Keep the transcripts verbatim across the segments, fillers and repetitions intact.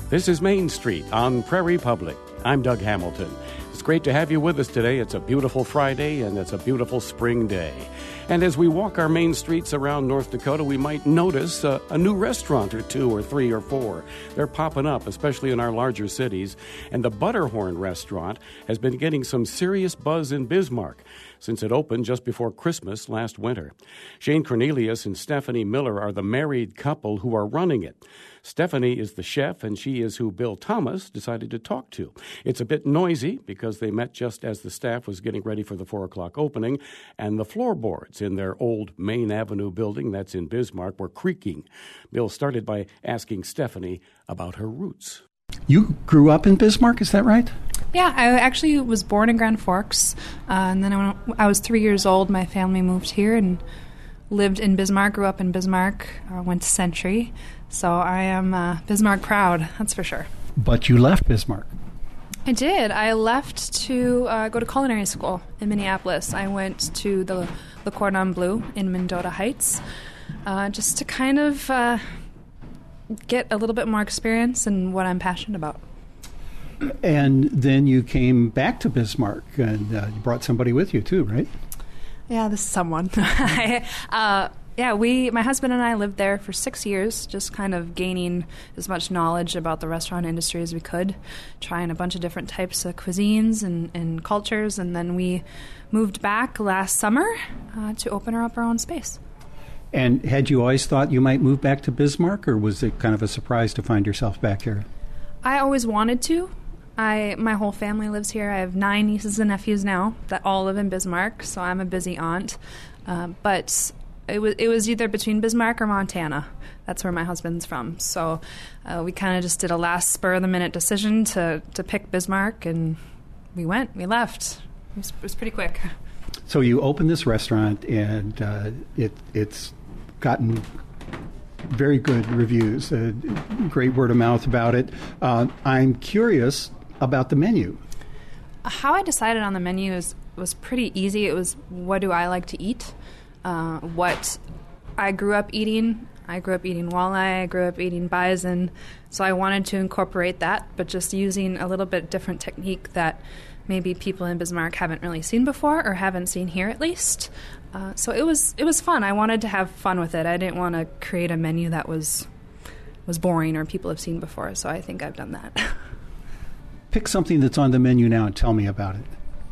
This is Main Street on Prairie Public. I'm Doug Hamilton. It's great to have you with us today. It's a beautiful Friday, and it's a beautiful spring day. And as we walk our main streets around North Dakota, we might notice uh, a new restaurant or two or three or four. They're popping up, especially in our larger cities. And the Butterhorn restaurant has been getting some serious buzz in Bismarck since it opened just before Christmas last winter. Shane Cornelius and Stephanie Miller are the married couple who are running it. Stephanie is the chef, and she is who Bill Thomas decided to talk to. It's a bit noisy because they met just as the staff was getting ready for the four o'clock opening, and the floorboards in their old Main Avenue building that's in Bismarck were creaking. Bill started by asking Stephanie about her roots. You grew up in Bismarck, is that right? Yeah, I actually was born in Grand Forks, uh, and then when I was three years old, my family moved here and lived in Bismarck, grew up in Bismarck, uh, went to Century. So I am uh, Bismarck proud, that's for sure. But you left Bismarck. I did. I left to uh, go to culinary school in Minneapolis. I went to the Le Cordon Bleu in Mendota Heights uh, just to kind of uh, get a little bit more experience in what I'm passionate about. And then you came back to Bismarck, and uh, you brought somebody with you too, right? Yeah, this is someone. I, uh, yeah, we, my husband and I lived there for six years, just kind of gaining as much knowledge about the restaurant industry as we could, trying a bunch of different types of cuisines and, and cultures, and then we moved back last summer uh, to open up our own space. And had you always thought you might move back to Bismarck, or was it kind of a surprise to find yourself back here? I always wanted to. I my whole family lives here. I have nine nieces and nephews now that all live in Bismarck, so I'm a busy aunt. Uh, but it was it was either between Bismarck or Montana. That's where my husband's from. So uh, we kind of just did a last spur of the minute decision to to pick Bismarck, and we went. We left. It was, it was pretty quick. So you opened this restaurant, and uh, it it's gotten very good reviews, uh, great word of mouth about it. Uh, I'm curious about the menu. How I decided on the menu is, was pretty easy. It was, what do I like to eat? Uh, what I grew up eating. I grew up eating walleye. I grew up eating bison. So I wanted to incorporate that, but just using a little bit different technique that maybe people in Bismarck haven't really seen before, or haven't seen here at least. Uh, so it was it was fun. I wanted to have fun with it. I didn't want to create a menu that was was boring or people have seen before. So I think I've done that. Pick something that's on the menu now and tell me about it.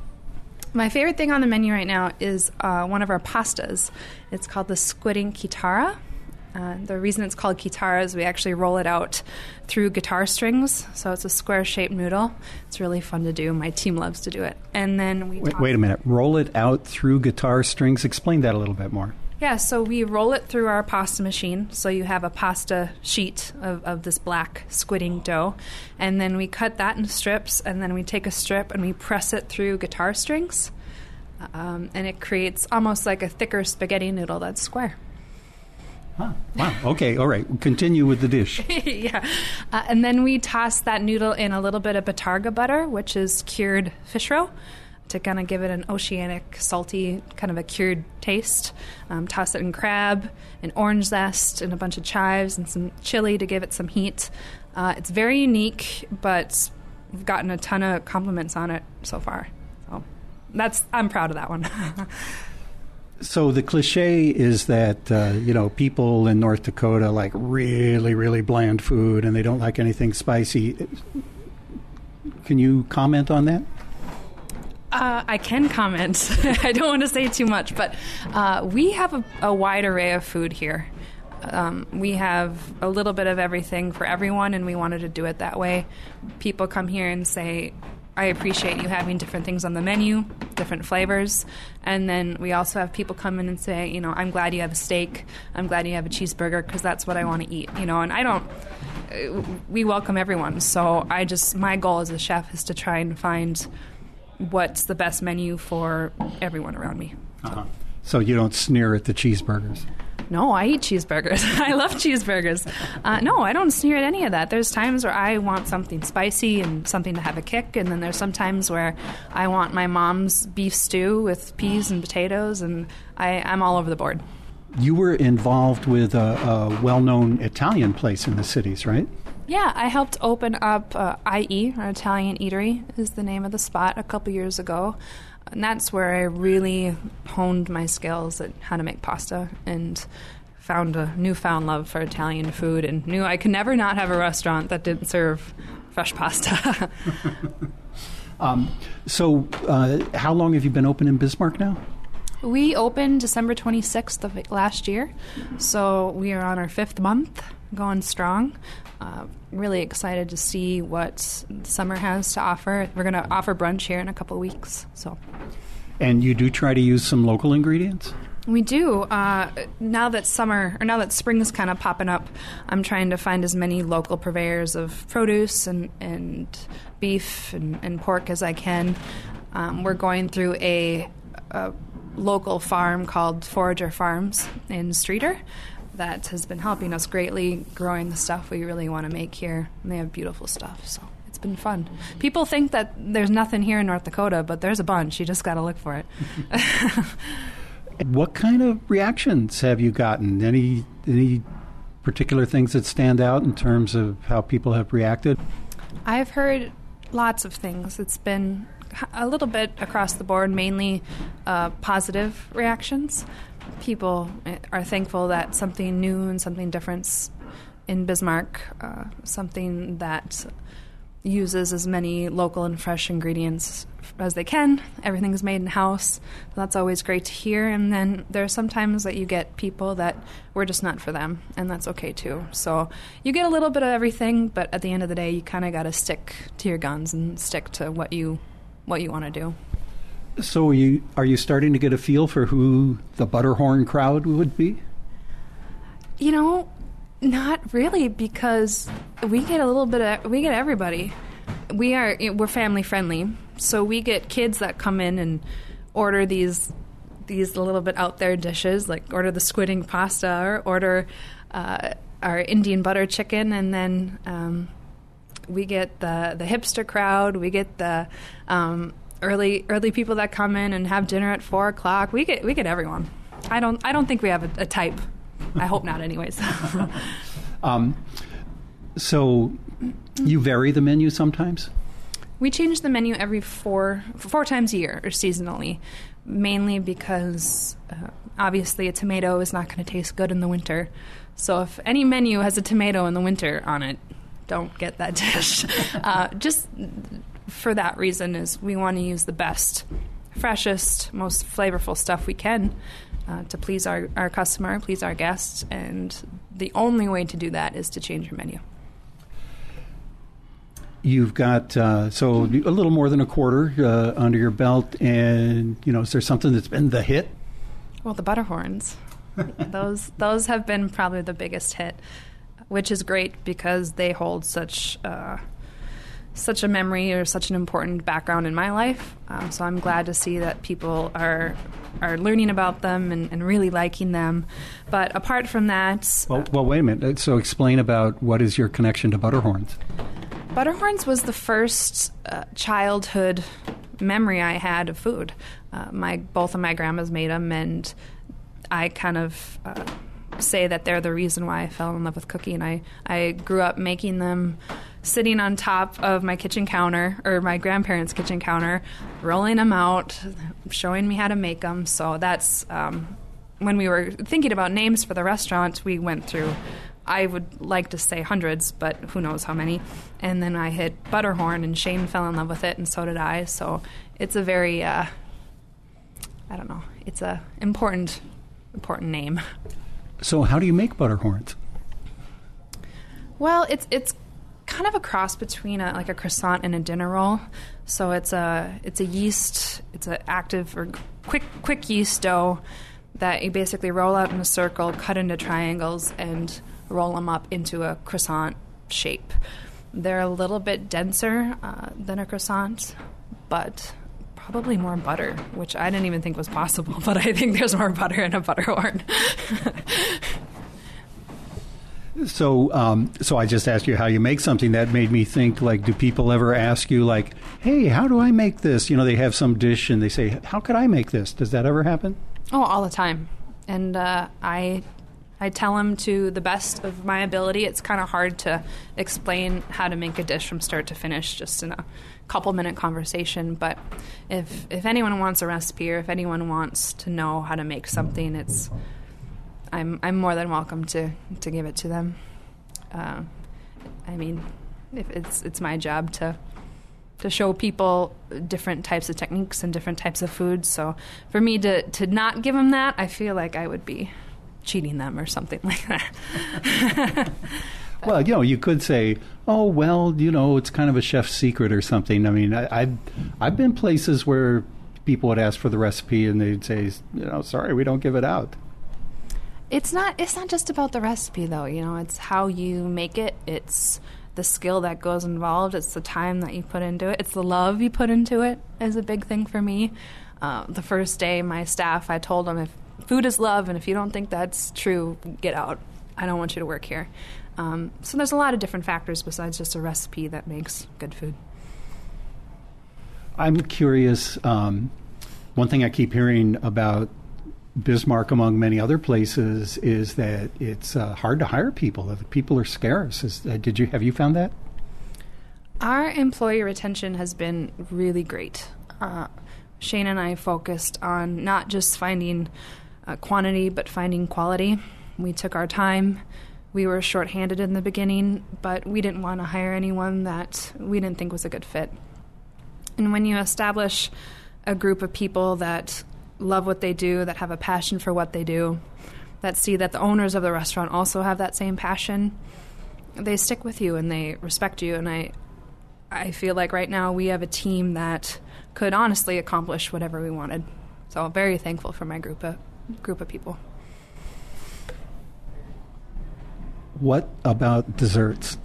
My favorite thing on the menu right now is uh, one of our pastas. It's called the Squiding Kitara. Uh, the reason it's called kitara is we actually roll it out through guitar strings, so it's a square-shaped noodle. It's really fun to do. My team loves to do it. And then we wait, wait a minute. Roll it out through guitar strings. Explain that a little bit more. Yeah, so we roll it through our pasta machine. So you have a pasta sheet of, of this black squidding dough, and then we cut that into strips, and then we take a strip and we press it through guitar strings, um, and it creates almost like a thicker spaghetti noodle that's square. Huh. Wow. Okay. All right. Continue with the dish. yeah. Uh, and then we toss that noodle in a little bit of batarga butter, which is cured fish roe, to kind of give it an oceanic, salty, kind of a cured taste. Um, toss it in crab, and orange zest, and a bunch of chives, and some chili to give it some heat. Uh, it's very unique, but we've gotten a ton of compliments on it so far. So that's I'm proud of that one. So the cliche is that, uh, you know, people in North Dakota like really, really bland food, and they don't like anything spicy. Can you comment on that? Uh, I can comment. I don't want to say too much, but uh, we have a, a wide array of food here. Um, we have a little bit of everything for everyone, and we wanted to do it that way. People come here and say, I appreciate you having different things on the menu, different flavors. And then we also have people come in and say, you know, I'm glad you have a steak. I'm glad you have a cheeseburger, because that's what I want to eat. You know, and I don't, we welcome everyone. So I just, my goal as a chef is to try and find what's the best menu for everyone around me. Uh-huh. So you don't sneer at the cheeseburgers? No, I eat cheeseburgers. I love cheeseburgers. Uh, no, I don't sneer at any of that. There's times where I want something spicy and something to have a kick, and then there's some times where I want my mom's beef stew with peas and potatoes, and I, I'm all over the board. you were involved with a, a well-known Italian place in the cities, right? Yeah, I helped open up uh, I E, or Italian Eatery, is the name of the spot, a couple years ago. And that's where I really honed my skills at how to make pasta and found a newfound love for Italian food and knew I could never not have a restaurant that didn't serve fresh pasta. um, so uh, how long have you been open in Bismarck now? We opened December twenty-sixth of last year, so we are on our fifth month, going strong. Uh, really excited to see what summer has to offer. We're going to offer brunch here in a couple of weeks. So, and you do try to use some local ingredients? We do. Uh, now that summer, or now that spring is kind of popping up, I'm trying to find as many local purveyors of produce and, and beef and, and pork as I can. Um, we're going through a, a local farm called Forager Farms in Streeter that has been helping us greatly growing the stuff we really want to make here. And they have beautiful stuff, so it's been fun. People think that there's nothing here in North Dakota, but there's a bunch. You just got to look for it. What kind of reactions have you gotten? Any any particular things that stand out in terms of how people have reacted? I've heard lots of things. It's been a little bit across the board, mainly uh, positive reactions. People are thankful that something new and something different in Bismarck, uh, something that uses as many local and fresh ingredients as they can. Everything is made in-house. That's always great to hear. And then there are some times that you get people that we're just not for them, and that's okay too. So you get a little bit of everything, but at the end of the day, you kind of got to stick to your guns and stick to what you what you want to do. So are you, are you starting to get a feel for who the Butterhorn crowd would be? You know, not really, because we get a little bit of, we get everybody. We are, we're family friendly, so we get kids that come in and order these these a little bit out there dishes, like order the squid ink pasta or order uh, our Indian butter chicken, and then um, we get the the hipster crowd. We get the um, early early people that come in and have dinner at four o'clock. We get we get everyone. I don't I don't think we have a, a type. I hope not, anyways. um, so you vary the menu sometimes? We change the menu every four four times a year, or seasonally, mainly because uh, obviously a tomato is not going to taste good in the winter. So if any menu has a tomato in the winter on it, don't get that dish. uh, just for that reason is we want to use the best, freshest, most flavorful stuff we can uh, to please our, our customer, please our guests, and the only way to do that is to change your menu. You've got, uh, so a little more than a quarter uh, under your belt, and, you know, is there something that's been the hit? Well, the Butterhorns. those those have been probably the biggest hit, which is great because they hold such uh, such a memory or such an important background in my life. Um, so I'm glad to see that people are are learning about them and, and really liking them. But apart from that... Well, well, wait a minute. So explain about what is your connection to Butterhorns? Butterhorns was the first uh, childhood memory I had of food. Uh, my both of my grandmas made them, and I kind of uh, say that they're the reason why I fell in love with cooking. I, I grew up making them sitting on top of my kitchen counter, or my grandparents' kitchen counter, rolling them out, showing me how to make them. So that's, um, when we were thinking about names for the restaurant, we went through, I would like to say hundreds, but who knows how many. And then I hit Butterhorn, and Shane fell in love with it, and so did I. So it's a very, uh, I don't know, it's a important, important name. So how do you make Butterhorns? Well, it's it's kind of a cross between a, like a croissant and a dinner roll. So it's a it's a yeast, it's an active or quick quick yeast dough that you basically roll out in a circle, cut into triangles, and roll them up into a croissant shape. They're a little bit denser uh, than a croissant, but probably more butter, which I didn't even think was possible, but I think there's more butter in a Butterhorn. So, um, so I just asked you how you make something. That made me think, like, do people ever ask you, like, hey, how do I make this? You know, they have some dish and they say, how could I make this? Does that ever happen? Oh, all the time. and uh, I I tell them to the best of my ability. It's kind of hard to explain how to make a dish from start to finish just in a couple minute conversation. But if if anyone wants a recipe or if anyone wants to know how to make something, it's I'm I'm more than welcome to, to give it to them. Uh, I mean, if it's it's my job to to show people different types of techniques and different types of foods. So for me to, to not give them that, I feel like I would be cheating them or something like that. Well, you know, you could say, oh, well, you know, it's kind of a chef's secret or something. I mean, I, I've, I've been places where people would ask for the recipe and they'd say, you know, sorry, we don't give it out. It's not, it's not just about the recipe, though. You know, it's how you make it. It's the skill that goes involved. It's the time that you put into it. It's the love you put into it is a big thing for me. Uh, the first day, my staff, I told them, if food is love, and if you don't think that's true, get out. I don't want you to work here. Um, so there's a lot of different factors besides just a recipe that makes good food. I'm curious, um, one thing I keep hearing about Bismarck, among many other places, is that it's uh, hard to hire people. That people are scarce. Is, uh, did you have you found that? Our employee retention has been really great. Uh, Shane and I focused on not just finding uh, quantity, but finding quality. We took our time. We were shorthanded in the beginning, but we didn't want to hire anyone that we didn't think was a good fit. And when you establish a group of people that love what they do, that have a passion for what they do, that see that the owners of the restaurant also have that same passion, they stick with you and they respect you. And I I feel like right now we have a team that could honestly accomplish whatever we wanted. So I'm very thankful for my group of, group of people. What about desserts?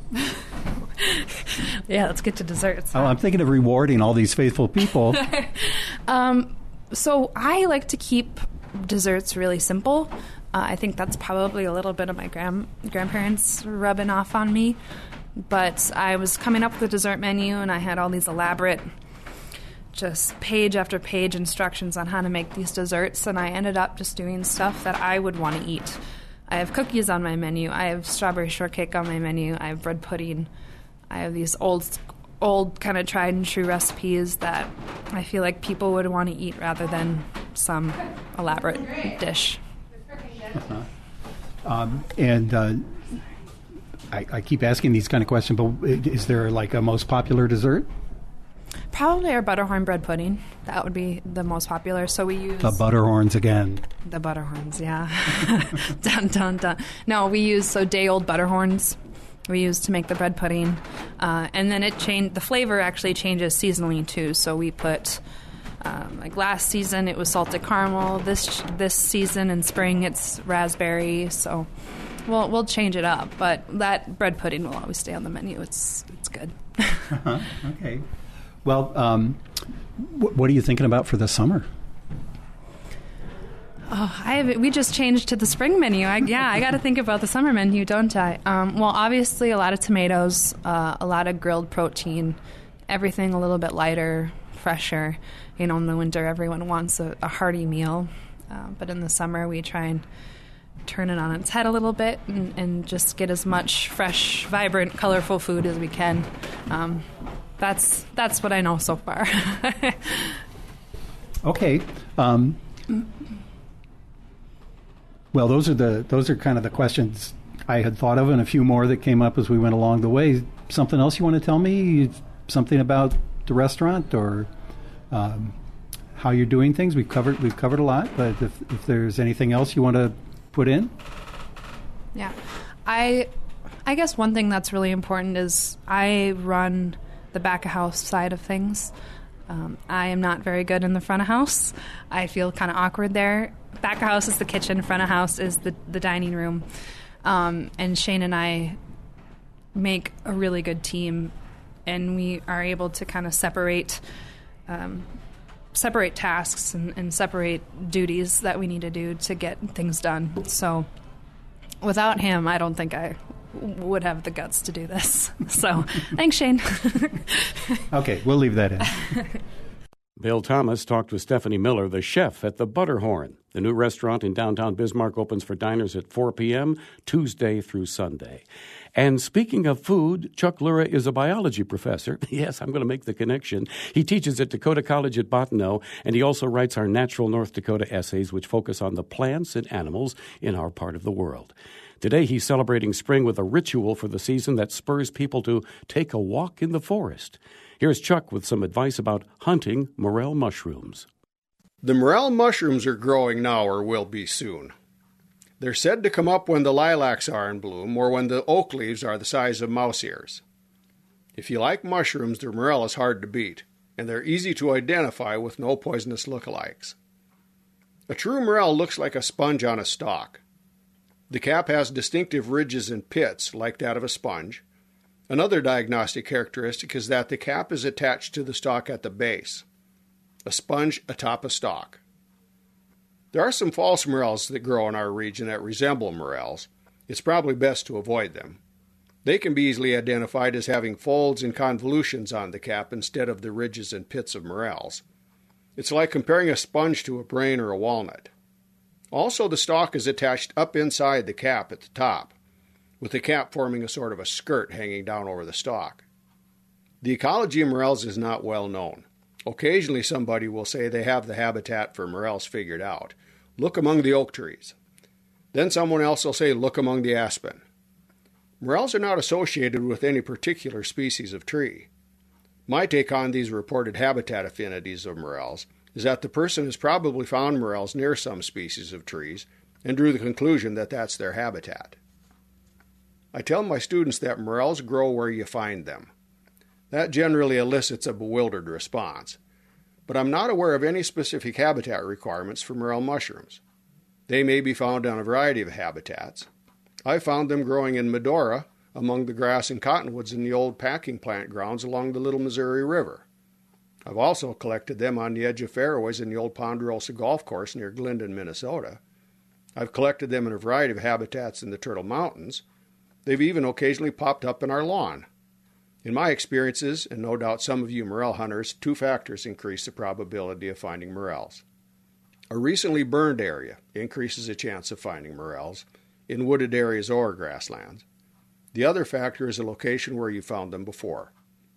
Yeah, let's get to desserts. Oh, I'm thinking of rewarding all these faithful people. um, so I like to keep desserts really simple. Uh, I think that's probably a little bit of my grand grandparents rubbing off on me. But I was coming up with a dessert menu, and I had all these elaborate, just page after page instructions on how to make these desserts, and I ended up just doing stuff that I would want to eat. I have cookies on my menu. I have strawberry shortcake on my menu. I have bread pudding. I have these old, old kind of tried and true recipes that I feel like people would want to eat rather than some elaborate dish. Uh-huh. Um, and uh, I, I keep asking these kind of questions, but is there like a most popular dessert? Probably our butterhorn bread pudding. That would be the most popular. So we use the butterhorns again. The butterhorns, yeah. dun dun dun. No, we use so day old butterhorns. We use to make the bread pudding, uh, and then it changed. The flavor actually changes seasonally too. So we put um, like last season it was salted caramel. This this season in spring it's raspberry. So we'll we'll change it up, but that bread pudding will always stay on the menu. It's it's good. uh-huh. Okay. Well, um, w- what are you thinking about for the summer? Oh, I have, we just changed to the spring menu. I, yeah, I got to think about the summer menu, don't I? Um, well, obviously, a lot of tomatoes, uh, a lot of grilled protein, everything a little bit lighter, fresher. You know, in the winter, everyone wants a, a hearty meal, uh, but in the summer, we try and turn it on its head a little bit and, and just get as much fresh, vibrant, colorful food as we can. Um, That's that's what I know so far. Okay. Um, well, those are the those are kind of the questions I had thought of, and a few more that came up as we went along the way. Something else you want to tell me? Something about the restaurant or um, how you're doing things? We've covered we've covered a lot, but if, if there's anything else you want to put in? Yeah, I I guess one thing that's really important is I run the back of house side of things. Um, I am not very good in the front of house. I feel kind of awkward there. Back of house is the kitchen, front of house is the, the dining room. Um, and Shane and I make a really good team, and we are able to kind of separate um, separate tasks and, and separate duties that we need to do to get things done. So without him, I don't think I would have the guts to do this. So thanks, Shane. Okay, we'll leave that in. Bill Thomas talked with Stephanie Miller, the chef at the Butterhorn. The new restaurant in downtown Bismarck opens for diners at four p.m. Tuesday through Sunday. And speaking of food, Chuck Lura is a biology professor. Yes, I'm going to make the connection. He teaches at Dakota College at Bottineau, and he also writes our Natural North Dakota essays, which focus on the plants and animals in our part of the world. Today, he's celebrating spring with a ritual for the season that spurs people to take a walk in the forest. Here's Chuck with some advice about hunting morel mushrooms. The morel mushrooms are growing now or will be soon. They're said to come up when the lilacs are in bloom or when the oak leaves are the size of mouse ears. If you like mushrooms, the morel is hard to beat, and they're easy to identify with no poisonous lookalikes. A true morel looks like a sponge on a stalk. The cap has distinctive ridges and pits like that of a sponge. Another diagnostic characteristic is that the cap is attached to the stalk at the base. A sponge atop a stalk. There are some false morels that grow in our region that resemble morels. It's probably best to avoid them. They can be easily identified as having folds and convolutions on the cap instead of the ridges and pits of morels. It's like comparing a sponge to a brain or a walnut. Also, the stalk is attached up inside the cap at the top, with the cap forming a sort of a skirt hanging down over the stalk. The ecology of morels is not well known. Occasionally somebody will say they have the habitat for morels figured out. Look among the oak trees. Then someone else will say, look among the aspen. Morels are not associated with any particular species of tree. My take on these reported habitat affinities of morels is that the person has probably found morels near some species of trees and drew the conclusion that that's their habitat. I tell my students that morels grow where you find them. That generally elicits a bewildered response. But I'm not aware of any specific habitat requirements for morel mushrooms. They may be found on a variety of habitats. I found them growing in Medora among the grass and cottonwoods in the old packing plant grounds along the Little Missouri River. I've also collected them on the edge of fairways in the old Ponderosa Golf Course near Glendon, Minnesota. I've collected them in a variety of habitats in the Turtle Mountains. They've even occasionally popped up in our lawn. In my experiences, and no doubt some of you morel hunters, two factors increase the probability of finding morels. A recently burned area increases the chance of finding morels in wooded areas or grasslands. The other factor is a location where you found them before.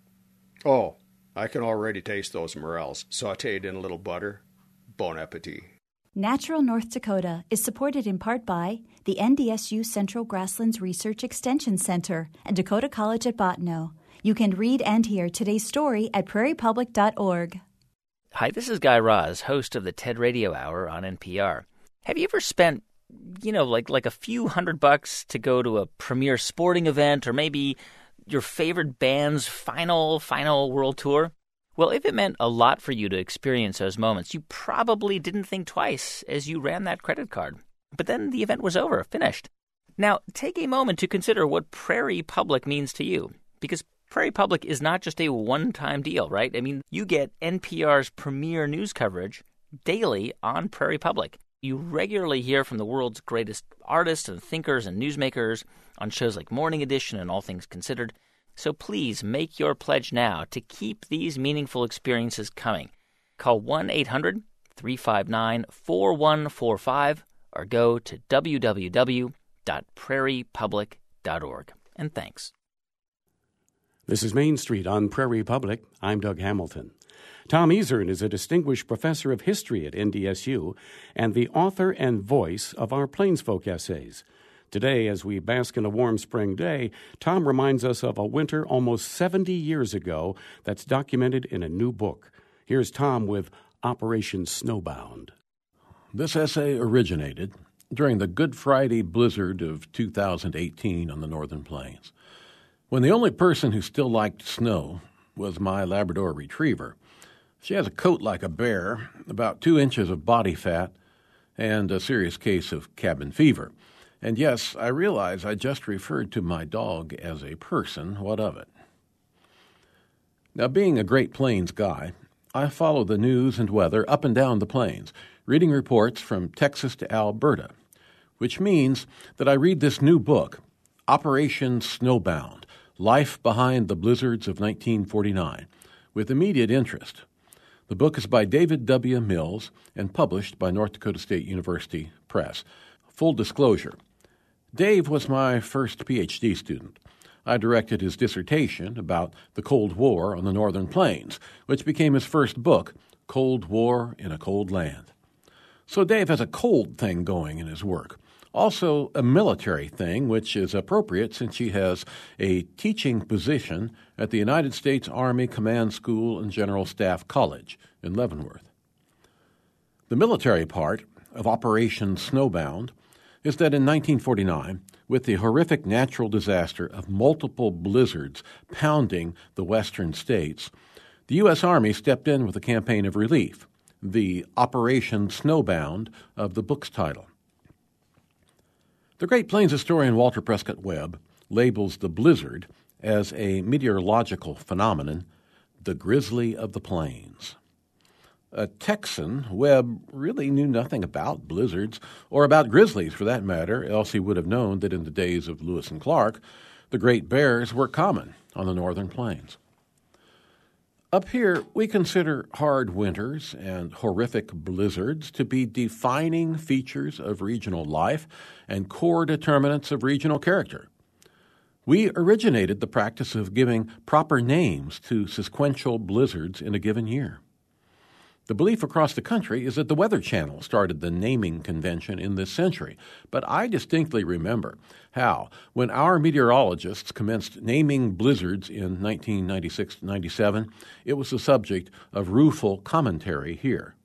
Oh, I can already taste those morels, sautéed in a little butter. Bon appetit. Natural North Dakota is supported in part by the N D S U Central Grasslands Research Extension Center and Dakota College at Bottineau. You can read and hear today's story at prairie public dot org. Hi, this is Guy Raz, host of the TED Radio Hour on N P R. Have you ever spent, you know, like like a few hundred bucks to go to a premier sporting event or maybe your favorite band's final, final world tour? Well, if it meant a lot for you to experience those moments, you probably didn't think twice as you ran that credit card. But then the event was over, finished. Now, take a moment to consider what Prairie Public means to you, because Prairie Public is not just a one-time deal, right? I mean, you get N P R's premier news coverage daily on Prairie Public. You regularly hear from the world's greatest artists and thinkers and newsmakers on shows like Morning Edition and All Things Considered. So please make your pledge now to keep these meaningful experiences coming. Call one eight hundred three five nine four one four five or go to w w w dot prairie public dot org. And thanks. This is Main Street on Prairie Public. I'm Doug Hamilton. Tom Ezern is a distinguished professor of history at N D S U and the author and voice of our Plainsfolk essays. Today, as we bask in a warm spring day, Tom reminds us of a winter almost seventy years ago that's documented in a new book. Here's Tom with Operation Snowbound. This essay originated during the Good Friday blizzard of two thousand eighteen on the Northern Plains, when the only person who still liked snow was my Labrador Retriever. She has a coat like a bear, about two inches of body fat, and a serious case of cabin fever. And yes, I realize I just referred to my dog as a person. What of it? Now, being a Great Plains guy, I follow the news and weather up and down the plains, reading reports from Texas to Alberta, which means that I read this new book, Operation Snowbound, Life Behind the Blizzards of nineteen forty-nine, with immediate interest. The book is by David W. Mills and published by North Dakota State University Press. Full disclosure, Dave was my first P H D student. I directed his dissertation about the Cold War on the Northern Plains, which became his first book, Cold War in a Cold Land. So Dave has a cold thing going in his work. Also a military thing, which is appropriate since he has a teaching position at the United States Army Command School and General Staff College in Leavenworth. The military part of Operation Snowbound is that in nineteen forty-nine, with the horrific natural disaster of multiple blizzards pounding the western states, the U S. Army stepped in with a campaign of relief, the Operation Snowbound of the book's title. The Great Plains historian Walter Prescott Webb labels the blizzard as a meteorological phenomenon, the grizzly of the plains. A Texan, Webb really knew nothing about blizzards, or about grizzlies for that matter, else he would have known that in the days of Lewis and Clark, the great bears were common on the northern plains. Up here, we consider hard winters and horrific blizzards to be defining features of regional life and core determinants of regional character. We originated the practice of giving proper names to sequential blizzards in a given year. The belief across the country is that the Weather Channel started the naming convention in this century, but I distinctly remember how, when our meteorologists commenced naming blizzards in nineteen ninety-six to ninety-seven, it was the subject of rueful commentary here.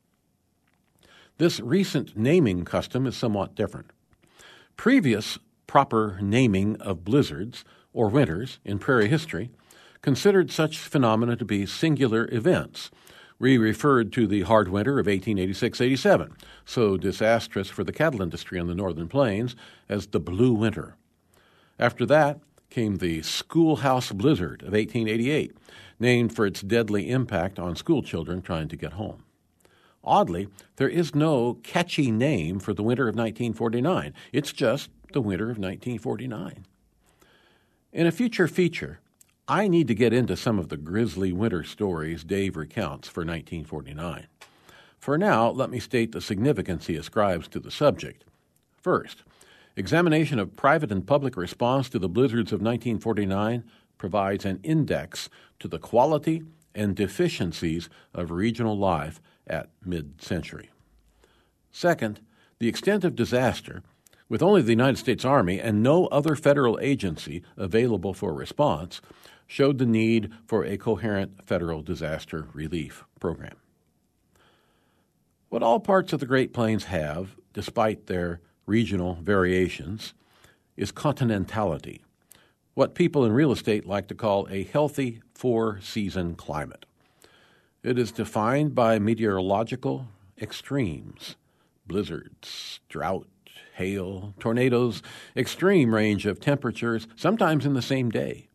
This recent naming custom is somewhat different. Previous proper naming of blizzards or winters in prairie history considered such phenomena to be singular events. We referred to the hard winter of eighteen eighty-six eighty-seven, so disastrous for the cattle industry on the northern plains, as the Blue Winter. After that came the Schoolhouse Blizzard of eighteen eighty-eight, named for its deadly impact on school children trying to get home. Oddly, there is no catchy name for the winter of nineteen forty-nine. It's just the winter of nineteen forty-nine. In a future feature, I need to get into some of the grisly winter stories Dave recounts for nineteen forty-nine. For now, let me state the significance he ascribes to the subject. First, examination of private and public response to the blizzards of nineteen forty-nine provides an index to the quality and deficiencies of regional life at mid-century. Second, the extent of disaster, with only the United States Army and no other federal agency available for response, showed the need for a coherent federal disaster relief program. What all parts of the Great Plains have, despite their regional variations, is continentality, what people in real estate like to call a healthy four-season climate. It is defined by meteorological extremes, blizzards, drought, hail, tornadoes, extreme range of temperatures, sometimes in the same day.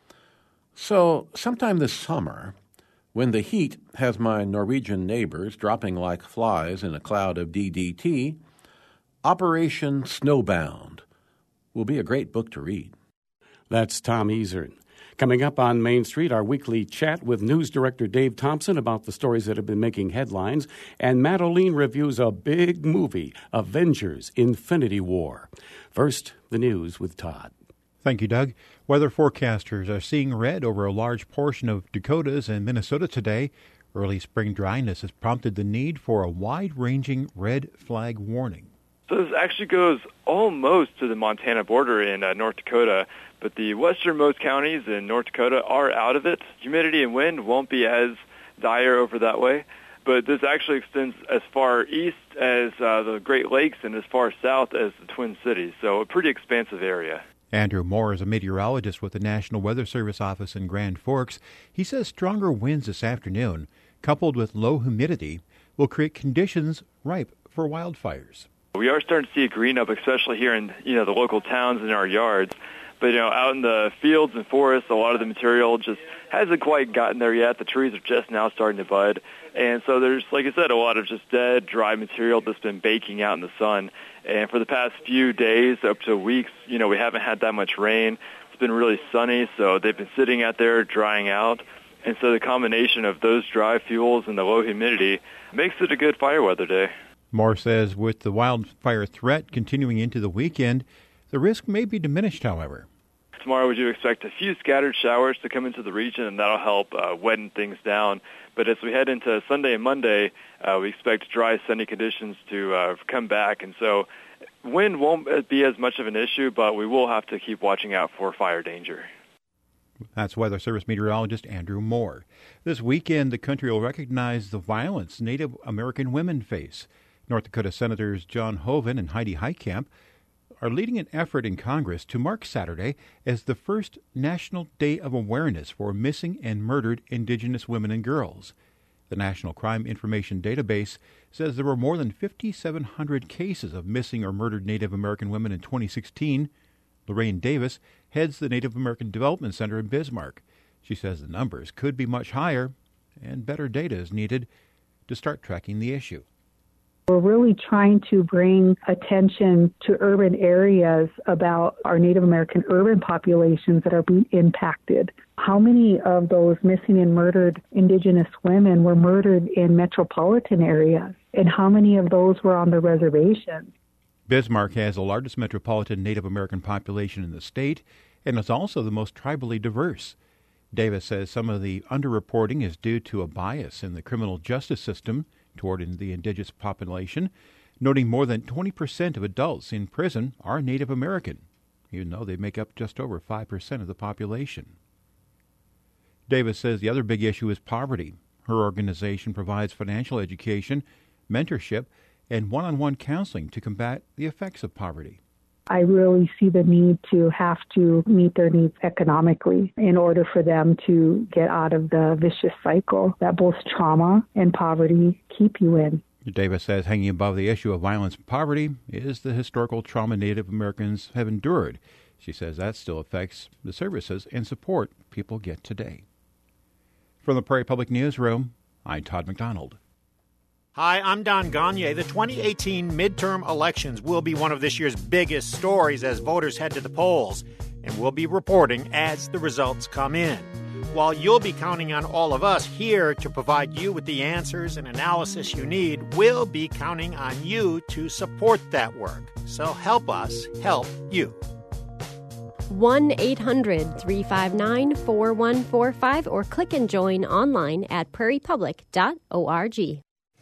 So, sometime this summer, when the heat has my Norwegian neighbors dropping like flies in a cloud of D D T, Operation Snowbound will be a great book to read. That's Tom Ezern. Coming up on Main Street, our weekly chat with news director Dave Thompson about the stories that have been making headlines, and Matt O'Lean reviews a big movie, Avengers: Infinity War. First, the news with Todd. Thank you, Doug. Weather forecasters are seeing red over a large portion of Dakotas and Minnesota today. Early spring dryness has prompted the need for a wide-ranging red flag warning. So this actually goes almost to the Montana border in uh, North Dakota, but the westernmost counties in North Dakota are out of it. Humidity and wind won't be as dire over that way, but this actually extends as far east as uh, the Great Lakes and as far south as the Twin Cities, so a pretty expansive area. Andrew Moore is a meteorologist with the National Weather Service office in Grand Forks. He says stronger winds this afternoon, coupled with low humidity, will create conditions ripe for wildfires. We are starting to see a green up, especially here in you know the local towns and our yards. But you know, out in the fields and forests, a lot of the material just hasn't quite gotten there yet. The trees are just now starting to bud, and so there's, like I said, a lot of just dead, dry material that's been baking out in the sun. And for the past few days, up to weeks, you know, we haven't had that much rain. It's been really sunny, so they've been sitting out there drying out. And so the combination of those dry fuels and the low humidity makes it a good fire weather day. Moore says with the wildfire threat continuing into the weekend, the risk may be diminished, however. Tomorrow we do expect a few scattered showers to come into the region, and that'll help uh, wetten things down. But as we head into Sunday and Monday, uh, we expect dry, sunny conditions to uh, come back. And so wind won't be as much of an issue, but we will have to keep watching out for fire danger. That's Weather Service meteorologist Andrew Moore. This weekend, the country will recognize the violence Native American women face. North Dakota Senators John Hoeven and Heidi Heitkamp are leading an effort in Congress to mark Saturday as the first National Day of Awareness for Missing and Murdered Indigenous Women and Girls. The National Crime Information Database says there were more than five thousand seven hundred cases of missing or murdered Native American women in twenty sixteen. Lorraine Davis heads the Native American Development Center in Bismarck. She says the numbers could be much higher, and better data is needed to start tracking the issue. We're really trying to bring attention to urban areas about our Native American urban populations that are being impacted. How many of those missing and murdered Indigenous women were murdered in metropolitan areas? And how many of those were on the reservation? Bismarck has the largest metropolitan Native American population in the state, and is also the most tribally diverse. Davis says some of the underreporting is due to a bias in the criminal justice system toward the indigenous population, noting more than twenty percent of adults in prison are Native American, even though they make up just over five percent of the population. Davis says the other big issue is poverty. Her organization provides financial education, mentorship, and one-on-one counseling to combat the effects of poverty. I really see the need to have to meet their needs economically in order for them to get out of the vicious cycle that both trauma and poverty keep you in. Davis says hanging above the issue of violence and poverty is the historical trauma Native Americans have endured. She says that still affects the services and support people get today. From the Prairie Public Newsroom, I'm Todd McDonald. Hi, I'm Don Gagne. The twenty eighteen midterm elections will be one of this year's biggest stories as voters head to the polls, and we'll be reporting as the results come in. While you'll be counting on all of us here to provide you with the answers and analysis you need, we'll be counting on you to support that work. So help us help you. one eight hundred three five nine four one four five or click and join online at prairie public dot org.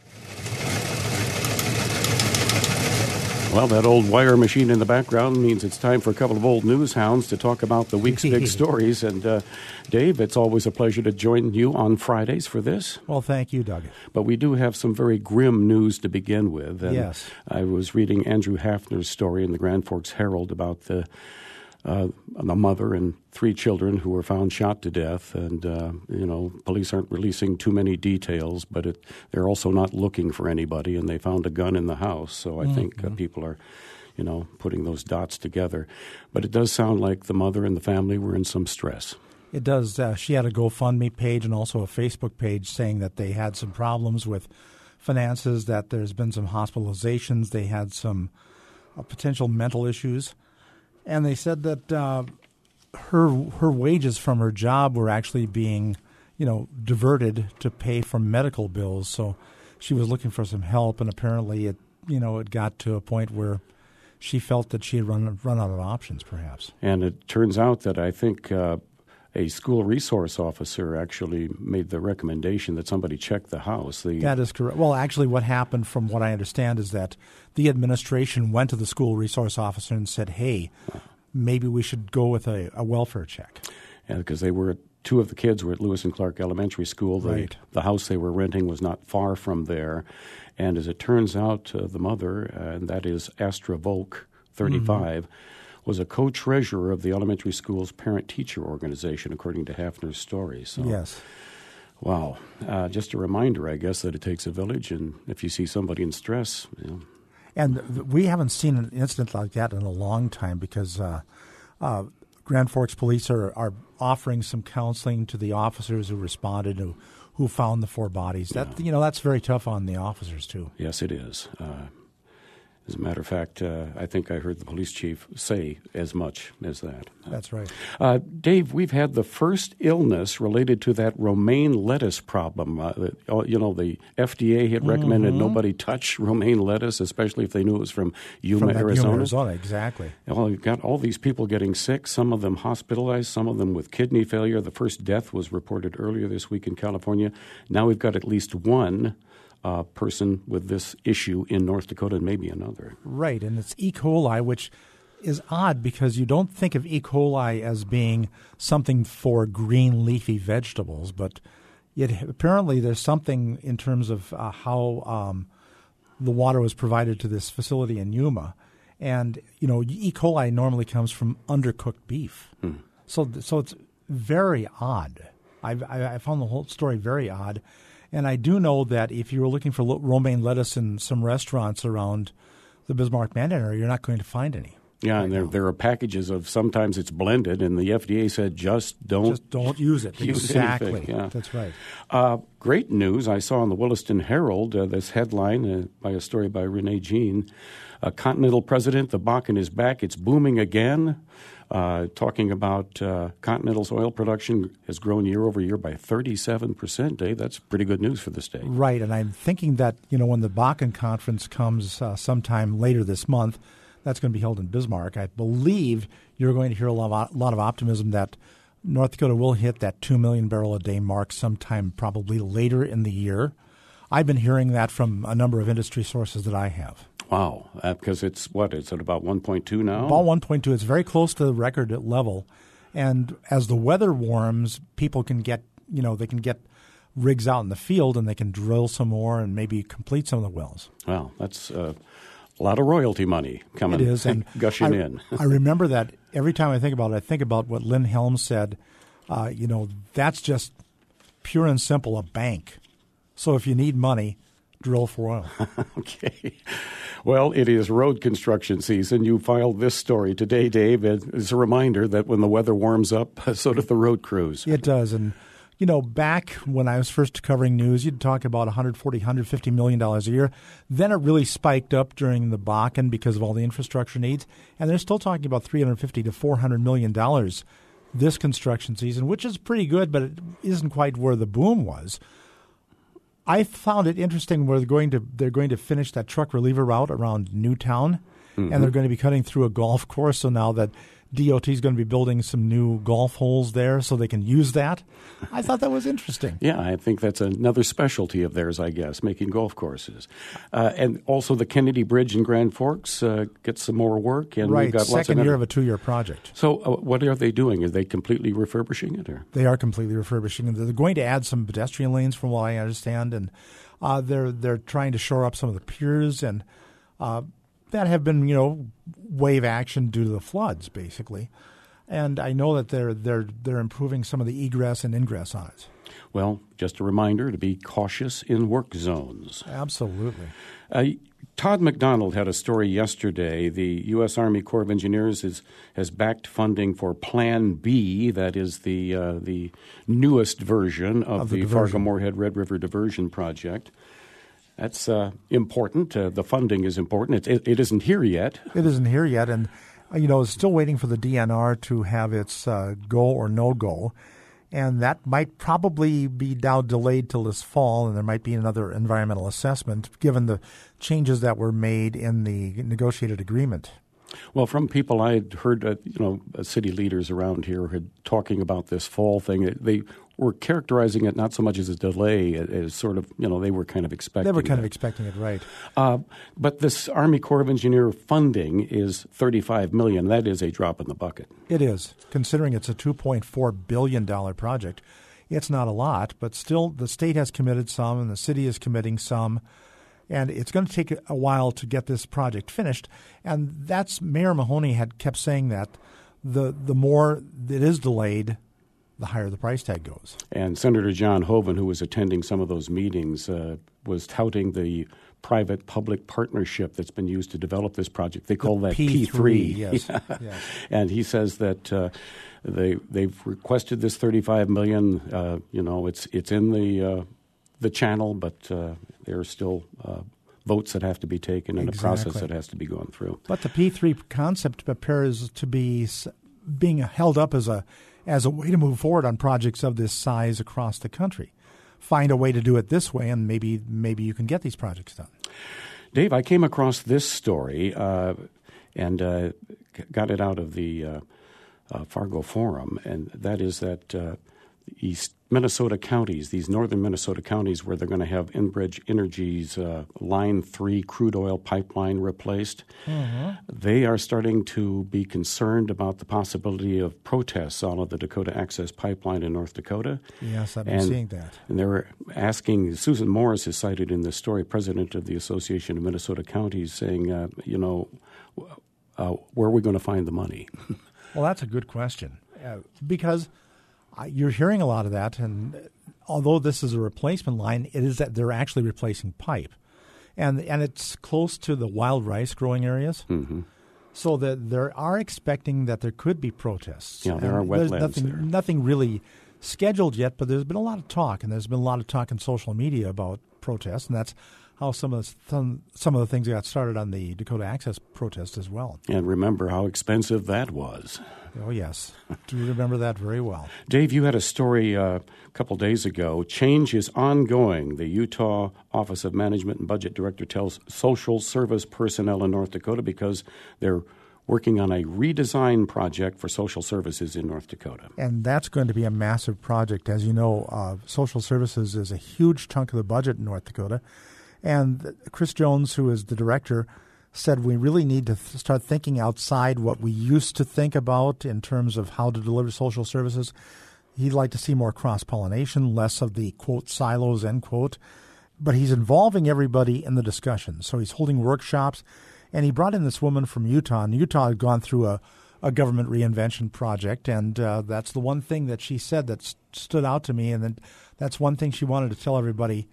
Well, that old wire machine in the background means it's time for a couple of old news hounds to talk about the week's big stories. And, uh, Dave, it's always a pleasure to join you on Fridays for this. Well, thank you, Doug. But we do have some very grim news to begin with. And yes. I was reading Andrew Hafner's story in the Grand Forks Herald about the Uh, a mother and three children who were found shot to death. And, uh, you know, police aren't releasing too many details, but it, they're also not looking for anybody, and they found a gun in the house. So I mm-hmm. think uh, people are, you know, putting those dots together. But it does sound like the mother and the family were in some stress. It does. Uh, she had a GoFundMe page and also a Facebook page saying that they had some problems with finances, that there's been some hospitalizations, they had some uh, potential mental issues. And they said that uh, her her wages from her job were actually being, you know, diverted to pay for medical bills. So she was looking for some help, and apparently it, you know, it got to a point where she felt that she had run run out of options, perhaps. And it turns out that I think uh, a school resource officer actually made the recommendation that somebody check the house. The, that is correct. Well, actually, what happened, from what I understand, is that the administration went to the school resource officer and said, hey, maybe we should go with a, a welfare check. Yeah, because they were two of the kids were at Lewis and Clark Elementary School. The, right. the house they were renting was not far from there. And as it turns out, uh, the mother, uh, and that is Astra Volk, thirty-five, mm-hmm. was a co-treasurer of the elementary school's parent-teacher organization, according to Hafner's story. So, yes. Wow. Uh, just a reminder, I guess, that it takes a village, and if you see somebody in stress, you know. And we haven't seen an incident like that in a long time, because uh, uh, Grand Forks Police are, are offering some counseling to the officers who responded, who, who found the four bodies. That yeah. you know, that's very tough on the officers, too. Yes, it is. Uh, As a matter of fact, uh, I think I heard the police chief say as much as that. That's right. Uh, Dave, we've had the first illness related to that romaine lettuce problem. Uh, you know, the F D A had recommended mm-hmm. nobody touch romaine lettuce, especially if they knew it was from Yuma, from Arizona. Yuma, Arizona, exactly. Well, you've got all these people getting sick, some of them hospitalized, some of them with kidney failure. The first death was reported earlier this week in California. Now we've got at least one Uh, person with this issue in North Dakota and maybe another. Right, and it's E. coli, which is odd because you don't think of E. coli as being something for green leafy vegetables, but yet apparently there's something in terms of uh, how um, the water was provided to this facility in Yuma. And, you know, E. coli normally comes from undercooked beef. Hmm. So so it's very odd. I've, I, I found the whole story very odd. And I do know that if you were looking for romaine lettuce in some restaurants around the Bismarck-Mandan area, you're not going to find any. Yeah, right and there, there are packages of sometimes it's blended, and the F D A said just don't just don't use it. Use exactly. Anything. Yeah. That's right. Uh, great news! I saw in the Williston Herald uh, this headline uh, by a story by Renee Jean. Uh, Continental President, the Bakken is back. It's booming again. Uh, talking about uh, Continental's oil production has grown year over year by thirty-seven percent, Dave. That's pretty good news for the state. Right, and I'm thinking that, you know, when the Bakken conference comes uh, sometime later this month, that's going to be held in Bismarck. I believe you're going to hear a lot of, a lot of optimism that North Dakota will hit that two million barrel a day mark sometime probably later in the year. I've been hearing that from a number of industry sources that I have. Wow, uh, because it's what? It's at about one point two now? About one point two. It's very close to the record level. And as the weather warms, people can get, you know, they can get rigs out in the field and they can drill some more and maybe complete some of the wells. Wow, that's uh, a lot of royalty money coming, it is, and gushing I, in. I remember that every time I think about it, I think about what Lynn Helms said. Uh, you know, that's just pure and simple a bank. So if you need money, drill for oil. Okay. Well, it is road construction season. You filed this story today, Dave. It's a reminder that when the weather warms up, so do the road crews. It does. And, you know, back when I was first covering news, you'd talk about one hundred forty, one hundred fifty million dollars a year. Then it really spiked up during the Bakken because of all the infrastructure needs. And they're still talking about three hundred fifty to four hundred million dollars this construction season, which is pretty good, but it isn't quite where the boom was. I found it interesting where they're going to they're going to finish that truck reliever route around Newtown, mm-hmm. and they're going to be cutting through a golf course. So now that D O T is going to be building some new golf holes there so they can use that. I thought that was interesting. Yeah, I think that's another specialty of theirs, I guess, making golf courses. Uh, and also the Kennedy Bridge in Grand Forks uh, gets some more work. And right, we've got second lots of year other... of a two-year project. So uh, what are they doing? Are they completely refurbishing it? Or? They are completely refurbishing it. They're going to add some pedestrian lanes from what I understand, and uh, they're they're trying to shore up some of the piers and uh, that have been, you know, wave action due to the floods, basically. And I know that they're they're they're improving some of the egress and ingress on it. Well, just a reminder to be cautious in work zones. Absolutely. Uh, Todd McDonald had a story yesterday. The U S. Army Corps of Engineers is, has backed funding for Plan B. That is the uh, the newest version of, of the, the Fargo-Moorhead Red River Diversion Project. That's uh, important. Uh, the funding is important. It, it, it isn't here yet. It isn't here yet, and you know, still waiting for the D N R to have its uh, go or no go, and that might probably be now delayed till this fall, and there might be another environmental assessment given the changes that were made in the negotiated agreement. Well, from people I had heard, uh, you know, uh, city leaders around here had talking about this fall thing. They were characterizing it not so much as a delay as sort of, you know, they were kind of expecting They were kind that. of expecting it, right. Uh, but this Army Corps of Engineer funding is thirty-five million dollars. That is a drop in the bucket. It is. Considering it's a two point four billion dollars project, it's not a lot, but still the state has committed some and the city is committing some. And it's going to take a while to get this project finished. And that's Mayor Mahoney had kept saying that the the more it is delayed, the higher the price tag goes. And Senator John Hoeven, who was attending some of those meetings, uh, was touting the private-public partnership that's been used to develop this project. They call the that P three. P three. Yes. Yeah. Yes. And he says that uh, they they've requested this thirty-five million dollars. Uh, you know, it's it's in the uh, the channel, but uh, they're still uh, votes that have to be taken and Exactly. a process that has to be gone through. But the P three concept appears to be s- being held up as a as a way to move forward on projects of this size across the country. Find a way to do it this way, and maybe maybe you can get these projects done. Dave, I came across this story uh, and uh, got it out of the uh, uh, Fargo Forum, and that is that uh, East Minnesota counties, these northern Minnesota counties where they're going to have Enbridge Energy's uh, Line three crude oil pipeline replaced, Mm-hmm. they are starting to be concerned about the possibility of protests on the Dakota Access Pipeline in North Dakota. Yes, I've been and, seeing that. And they're asking, Susan Morris is cited in this story, president of the Association of Minnesota Counties, saying, uh, you know, uh, where are we going to find the money? Well, that's a good question uh, because uh, you're hearing a lot of that, and although this is a replacement line, it is that they're actually replacing pipe, and and it's close to the wild rice growing areas, mm-hmm. so that they are expecting that there could be protests. Yeah, there and are there's wetlands nothing, there. Nothing really scheduled yet, but there's been a lot of talk, and there's been a lot of talk in social media about protests, and that's how some of the, some, some of the things got started on the Dakota Access protest as well. And remember how expensive that was. Oh, yes. Do you remember that very well? Dave, you had a story uh, a couple days ago. Change is ongoing. The Utah Office of Management and Budget Director tells social service personnel in North Dakota because they're working on a redesign project for social services in North Dakota. And that's going to be a massive project. As you know, uh, social services is a huge chunk of the budget in North Dakota. And Chris Jones, who is the director, said we really need to th- start thinking outside what we used to think about in terms of how to deliver social services. He'd like to see more cross-pollination, less of the, quote, silos, end quote. But he's involving everybody in the discussion. So he's holding workshops, and he brought in this woman from Utah. And Utah had gone through a, a government reinvention project, and uh, that's the one thing that she said that st- stood out to me, and then that's one thing she wanted to tell everybody.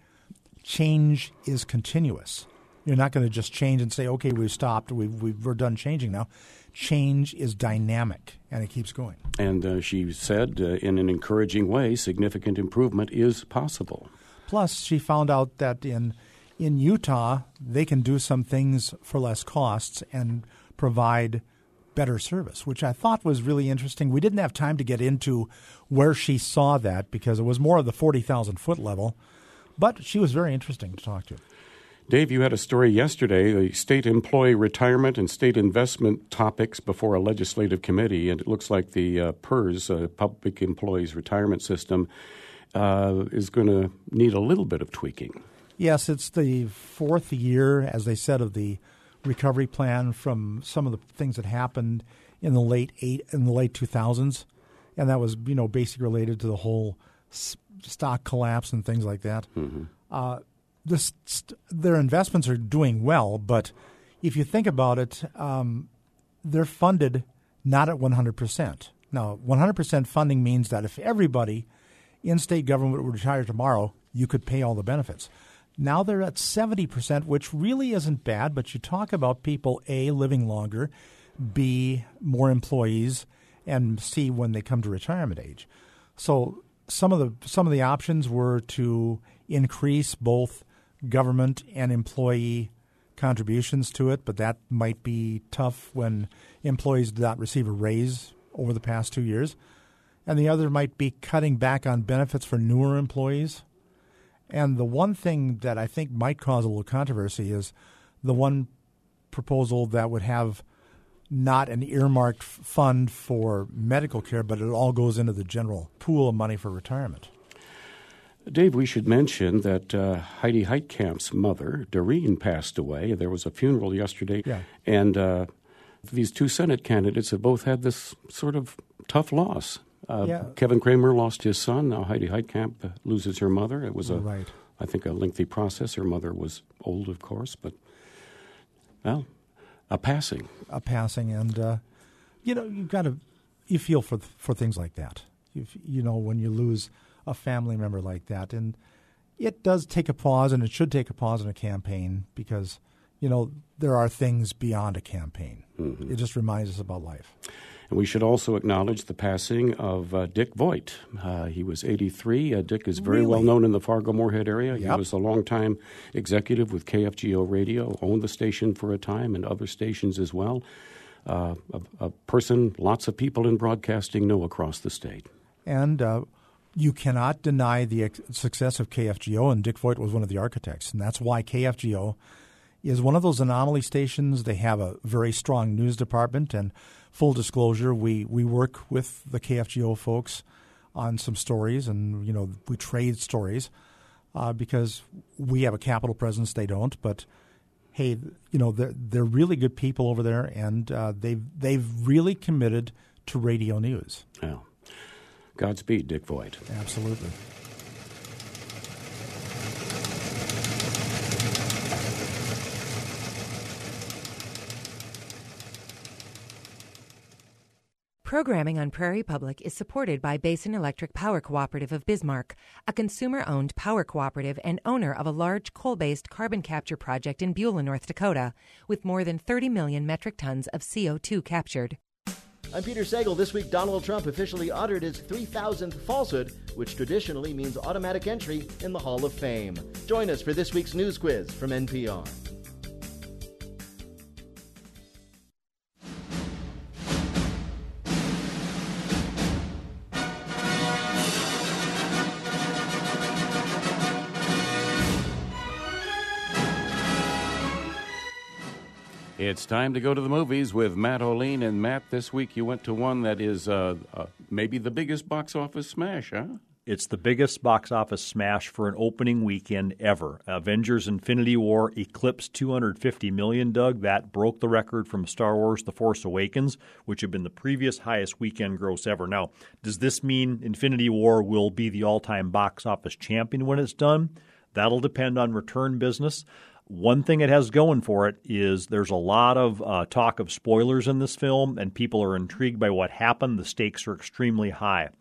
Change is continuous. You're not going to just change and say, okay, we've stopped, we've, we've, we're done changing now. Change is dynamic, and it keeps going. And uh, she said, uh, in an encouraging way, significant improvement is possible. Plus, she found out that in in Utah, they can do some things for less costs and provide better service, which I thought was really interesting. We didn't have time to get into where she saw that because it was more of the forty thousand foot level, but she was very interesting to talk to. Dave, you had a story yesterday, the state employee retirement and state investment topics before a legislative committee, and it looks like the uh, P E R S, uh, Public Employees Retirement System, uh, is going to need a little bit of tweaking. Yes, it's the fourth year, as they said, of the recovery plan from some of the things that happened in the late eight in the late two thousands, and that was, you know, basically related to the whole s- stock collapse and things like that. Mm-hmm. Uh, this, st- their investments are doing well, but if you think about it, um, they're funded not at one hundred percent. Now, one hundred percent funding means that if everybody in state government would retire tomorrow, you could pay all the benefits. Now they're at seventy percent, which really isn't bad, but you talk about people, A, living longer, B, more employees, and C, when they come to retirement age. So some of the some of the options were to increase both government and employee contributions to it, but that might be tough when employees did not receive a raise over the past two years. And the other might be cutting back on benefits for newer employees. And the one thing that I think might cause a little controversy is the one proposal that would have not an earmarked fund for medical care, but it all goes into the general pool of money for retirement. Dave, we should mention that uh, Heidi Heitkamp's mother, Doreen, passed away. There was a funeral yesterday, yeah. and uh, these two Senate candidates have both had this sort of tough loss. Uh, yeah. Kevin Cramer lost his son. Now Heidi Heitkamp uh, loses her mother. It was a, right. I think, a lengthy process. Her mother was old, of course, but well, a passing, a passing, and uh, you know, you've got to you feel for for things like that. You you know, when you lose a family member like that, and it does take a pause, and it should take a pause in a campaign because you know there are things beyond a campaign. Mm-hmm. It just reminds us about life. And we should also acknowledge the passing of uh, Dick Voigt. Uh, he was eighty-three. Uh, Dick is very Really? well known in the Fargo-Moorhead area. Yep. He was a longtime executive with K F G O Radio, owned the station for a time and other stations as well. Uh, a, a person lots of people in broadcasting know across the state. And uh, you cannot deny the ex- success of K F G O, and Dick Voigt was one of the architects. And that's why K F G O is one of those anomaly stations. They have a very strong news department, and full disclosure, we, we work with the K F G O folks on some stories, and you know we trade stories uh, because we have a capital presence, they don't. But hey, you know they're they're really good people over there, and uh, they've they've really committed to radio news. Yeah. Godspeed, Dick Voigt. Absolutely. Programming on Prairie Public is supported by Basin Electric Power Cooperative of Bismarck, a consumer-owned power cooperative and owner of a large coal-based carbon capture project in Beulah, North Dakota, with more than thirty million metric tons of C O two captured. I'm Peter Sagal. This week, Donald Trump officially uttered his three thousandth falsehood, which traditionally means automatic entry in the Hall of Fame. Join us for this week's news quiz from N P R. It's time to go to the movies with Matt O'Lean. And Matt, this week you went to one that is uh, uh, maybe the biggest box office smash, huh? It's the biggest box office smash for an opening weekend ever. Avengers Infinity War eclipsed two hundred fifty million dollars, Doug. That broke the record from Star Wars The Force Awakens, which had been the previous highest weekend gross ever. Now, does this mean Infinity War will be the all-time box office champion when it's done? That'll depend on return business. One thing it has going for it is there's a lot of uh, talk of spoilers in this film, and people are intrigued by what happened. The stakes are extremely high.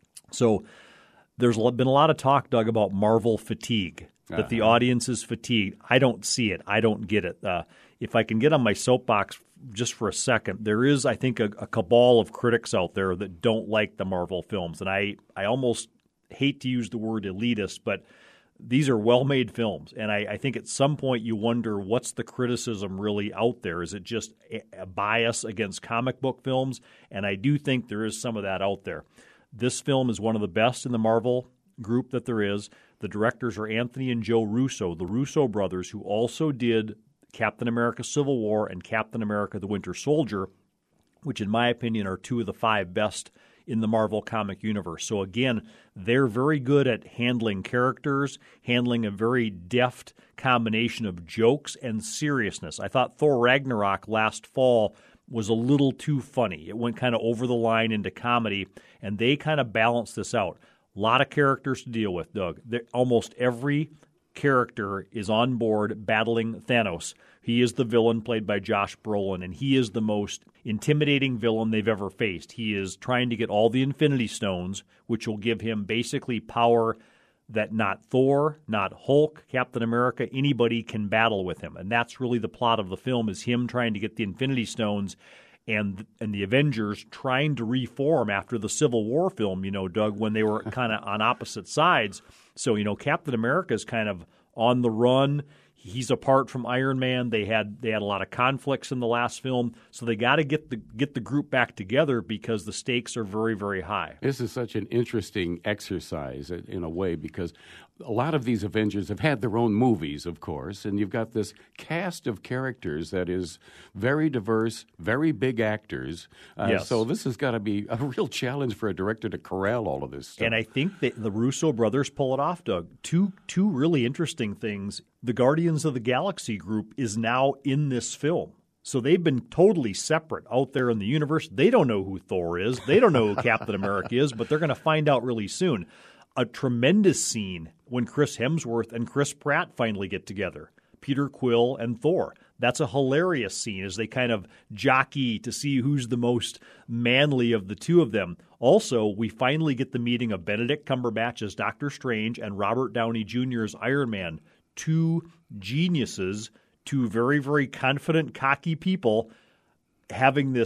So there's been a lot of talk, Doug, about Marvel fatigue, that uh-huh. the audience is fatigued. I don't see it. I don't get it. Uh, if I can get on my soapbox just for a second, there is, I think, a, a cabal of critics out there that don't like the Marvel films. And I, I almost hate to use the word elitist, but these are well-made films, and I, I think at some point you wonder what's the criticism really out there. Is it just a, a bias against comic book films? And I do think there is some of that out there. This film is one of the best in the Marvel group that there is. The directors are Anthony and Joe Russo, the Russo brothers, who also did Captain America Civil War and Captain America the Winter Soldier, which in my opinion are two of the five best in the Marvel comic universe. So again, they're very good at handling characters, handling a very deft combination of jokes and seriousness. I thought Thor Ragnarok last fall was a little too funny. It went kind of over the line into comedy, and they kind of balanced this out. A lot of characters to deal with, Doug. They're, almost every character is on board battling Thanos. He is the villain played by Josh Brolin, and he is the most intimidating villain they've ever faced. He is trying to get all the Infinity Stones, which will give him basically power that not Thor, not Hulk, Captain America, anybody can battle with him. And that's really the plot of the film, is him trying to get the Infinity Stones and and the Avengers trying to reform after the Civil War film, you know, Doug, when they were kind of on opposite sides. So, you know, Captain America is kind of on the run. He's apart from Iron Man. They had they had a lot of conflicts in the last film, so they got to get the get the group back together because the stakes are very, very high. This is such an interesting exercise in a way, because a lot of these Avengers have had their own movies, of course, and you've got this cast of characters that is very diverse, very big actors. Uh, yes. So this has got to be a real challenge for a director to corral all of this stuff. And I think that the Russo brothers pull it off, Doug. Two two really interesting things. The Guardians of the Galaxy group is now in this film. So they've been totally separate out there in the universe. They don't know who Thor is. They don't know who Captain America is, but they're going to find out really soon. A tremendous scene when Chris Hemsworth and Chris Pratt finally get together. Peter Quill and Thor. That's a hilarious scene as they kind of jockey to see who's the most manly of the two of them. Also, we finally get the meeting of Benedict Cumberbatch as Doctor Strange and Robert Downey Junior as Iron Man. Two geniuses, two very, very confident, cocky people having this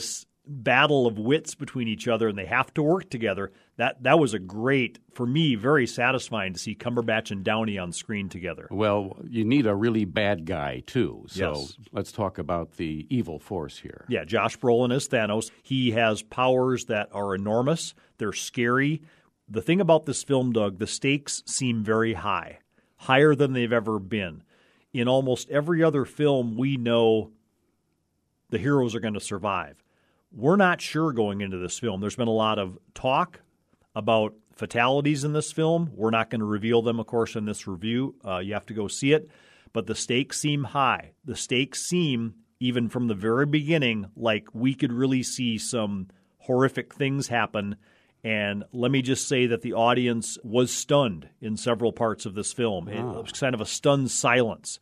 battle of wits between each other, and they have to work together. That that was a great, for me, very satisfying to see Cumberbatch and Downey on screen together. Well, you need a really bad guy, too. So Yes. let's talk about the evil force here. Yeah, Josh Brolin as Thanos. He has powers that are enormous. They're scary. The thing about this film, Doug, the stakes seem very high, higher than they've ever been. In almost every other film, we know the heroes are going to survive. We're not sure going into this film. There's been a lot of talk about fatalities in this film. We're not going to reveal them, of course, in this review. Uh, you have to go see it. But the stakes seem high. The stakes seem, even from the very beginning, like we could really see some horrific things happen. And let me just say that the audience was stunned in several parts of this film. It was kind of a stunned silence.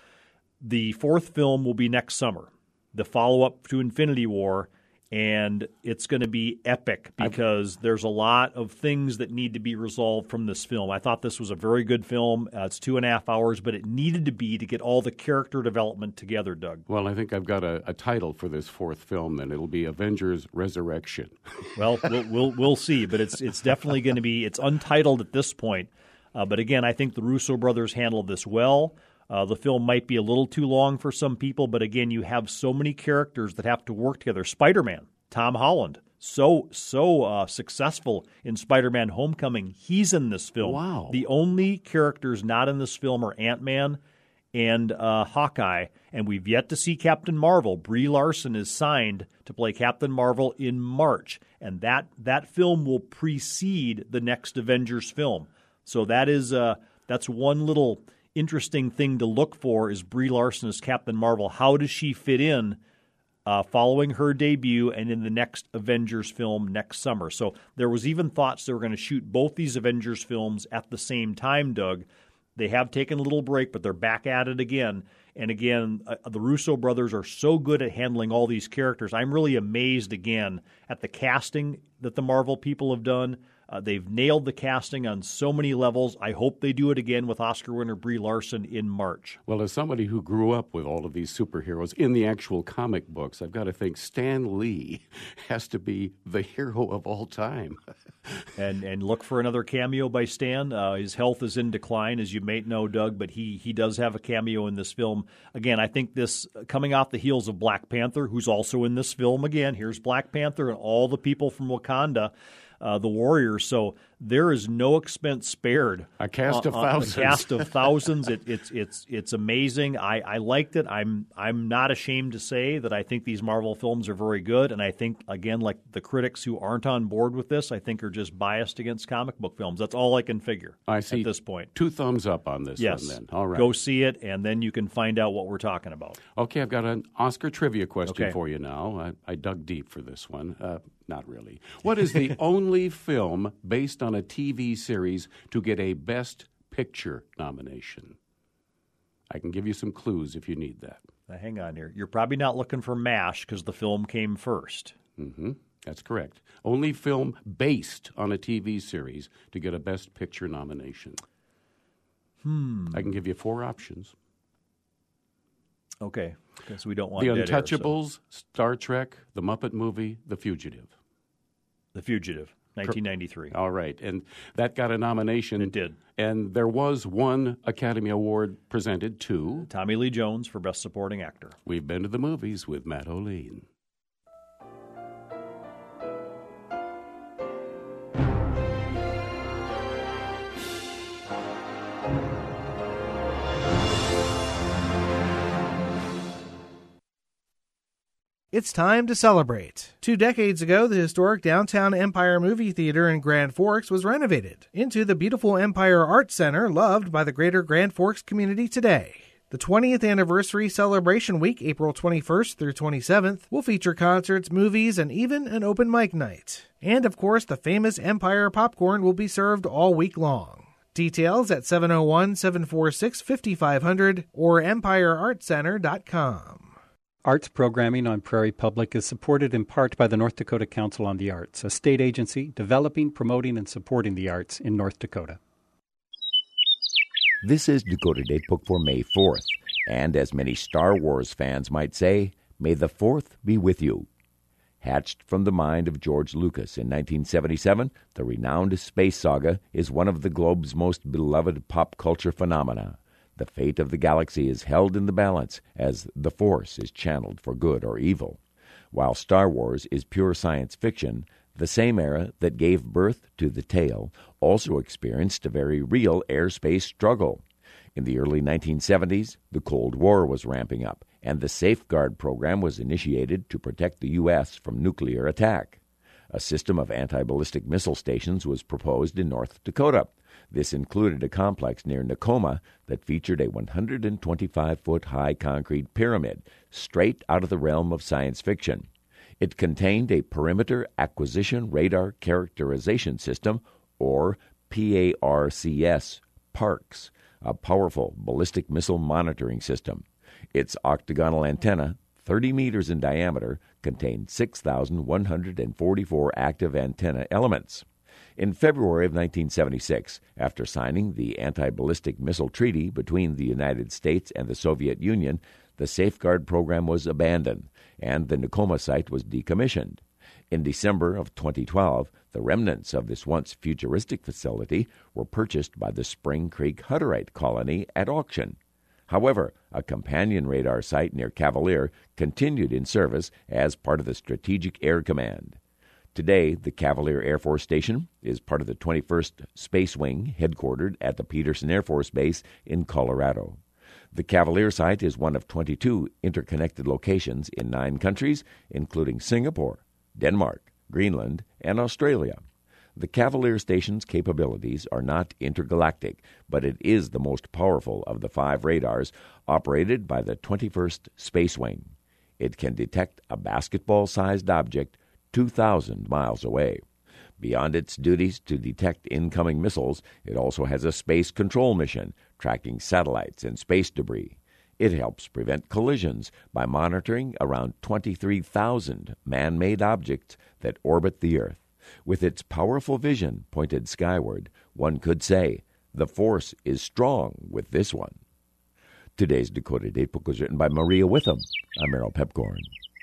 The fourth film will be next summer, the follow-up to Infinity War, and it's going to be epic because there's a lot of things that need to be resolved from this film. I thought this was a very good film. Uh, it's two and a half hours, but it needed to be to get all the character development together, Doug. Well, I think I've got a, a title for this fourth film, then. It'll be Avengers Resurrection. Well, we'll we'll, we'll see, but it's it's definitely going to be – it's untitled at this point. Uh, but again, I think the Russo brothers handled this well. Uh, the film might be a little too long for some people, but again, you have so many characters that have to work together. Spider-Man, Tom Holland, so so uh, successful in Spider-Man Homecoming. He's in this film. Wow. The only characters not in this film are Ant-Man and uh, Hawkeye, and we've yet to see Captain Marvel. Brie Larson is signed to play Captain Marvel in March, and that, that film will precede the next Avengers film. So that is uh, that's one little interesting thing to look for is Brie Larson as Captain Marvel. How does she fit in uh, following her debut and in the next Avengers film next summer? So there was even thoughts they were going to shoot both these Avengers films at the same time, Doug. They have taken a little break, but they're back at it again. And again, uh, the Russo brothers are so good at handling all these characters. I'm really amazed again at the casting that the Marvel people have done. Uh, they've nailed the casting on so many levels. I hope they do it again with Oscar winner Brie Larson in March. Well, as somebody who grew up with all of these superheroes in the actual comic books, I've got to think Stan Lee has to be the hero of all time. and and look for another cameo by Stan. Uh, his health is in decline, as you may know, Doug, but he he does have a cameo in this film. Again, I think this, coming off the heels of Black Panther, who's also in this film again. Here's Black Panther and all the people from Wakanda. Uh, the Warriors, so there is no expense spared. A cast uh, of thousands. A cast of thousands. It, it's it's it's amazing. I, I liked it. I'm I'm not ashamed to say that I think these Marvel films are very good, and I think again, like the critics who aren't on board with this, I think are just biased against comic book films. That's all I can figure. I see. At this point, two thumbs up on this yes. one. Then all right, go see it, and then you can find out what we're talking about. Okay, I've got an Oscar trivia question Okay. for you now. I, I dug deep for this one. Uh, Not really. What is the only film based on a T V series to get a Best Picture nomination? I can give you some clues if you need that. Now, hang on here. You're probably not looking for MASH because the film came first. Mm-hmm. That's correct. Only film based on a T V series to get a Best Picture nomination. Hmm. I can give you four options. Okay, because we don't want The dead air, so- Untouchables, Star Trek, The Muppet Movie, The Fugitive. The Fugitive, nineteen ninety-three. All right, and that got a nomination. It did. And there was one Academy Award presented to Tommy Lee Jones for Best Supporting Actor. We've been to the movies with Matt O'Lean. It's time to celebrate. Two decades ago, the historic Downtown Empire Movie Theater in Grand Forks was renovated into the beautiful Empire Arts Center loved by the greater Grand Forks community today. The twentieth Anniversary Celebration Week, April twenty-first through twenty-seventh, will feature concerts, movies, and even an open mic night. And of course, the famous Empire popcorn will be served all week long. Details at seven oh one, seven four six, five five zero zero or empire art center dot com. Arts programming on Prairie Public is supported in part by the North Dakota Council on the Arts, a state agency developing, promoting, and supporting the arts in North Dakota. This is Dakota Datebook for May fourth, and as many Star Wars fans might say, may the fourth be with you. Hatched from the mind of George Lucas in nineteen seventy-seven, the renowned space saga is one of the globe's most beloved pop culture phenomena. The fate of the galaxy is held in the balance as the Force is channeled for good or evil. While Star Wars is pure science fiction, the same era that gave birth to the tale also experienced a very real airspace struggle. In the early nineteen seventies, the Cold War was ramping up, and the Safeguard program was initiated to protect the U S from nuclear attack. A system of anti-ballistic missile stations was proposed in North Dakota. This included a complex near Nakoma that featured a one hundred twenty-five foot high concrete pyramid, straight out of the realm of science fiction. It contained a Perimeter Acquisition Radar Characterization System, or P A R C S, PARCS, a powerful ballistic missile monitoring system. Its octagonal antenna, thirty meters in diameter, contained six thousand one hundred forty-four active antenna elements. In February of nineteen seventy-six, after signing the Anti-Ballistic Missile Treaty between the United States and the Soviet Union, the Safeguard program was abandoned, and the Nakoma site was decommissioned. In December of twenty twelve, the remnants of this once futuristic facility were purchased by the Spring Creek Hutterite colony at auction. However, a companion radar site near Cavalier continued in service as part of the Strategic Air Command. Today, the Cavalier Air Force Station is part of the twenty-first Space Wing, headquartered at the Peterson Air Force Base in Colorado. The Cavalier site is one of twenty-two interconnected locations in nine countries, including Singapore, Denmark, Greenland, and Australia. The Cavalier Station's capabilities are not intergalactic, but it is the most powerful of the five radars operated by the twenty-first Space Wing. It can detect a basketball-sized object two thousand miles away. Beyond its duties to detect incoming missiles, it also has a space control mission, tracking satellites and space debris. It helps prevent collisions by monitoring around twenty-three thousand man-made objects that orbit the Earth. With its powerful vision pointed skyward, one could say, the Force is strong with this one. Today's Dakota Datebook was written by Maria Witham. I'm Errol Pepcorn.